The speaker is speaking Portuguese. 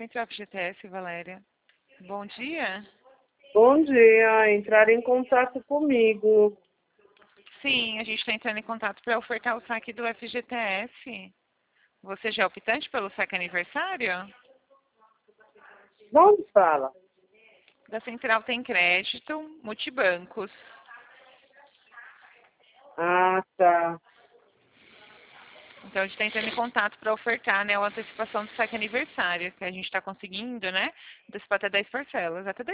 Central FGTS, Valéria. Bom dia. Bom dia, entrar em contato comigo. Sim, a gente está entrando em contato para ofertar o saque do FGTS. Você já é optante pelo saque aniversário? De onde fala? Da Central Tem Crédito, multibancos. Ah, tá. Então a gente está entrando em contato para ofertar, né, a antecipação do saque aniversário, que a gente está conseguindo, né, antecipar até 10 parcelas, até 10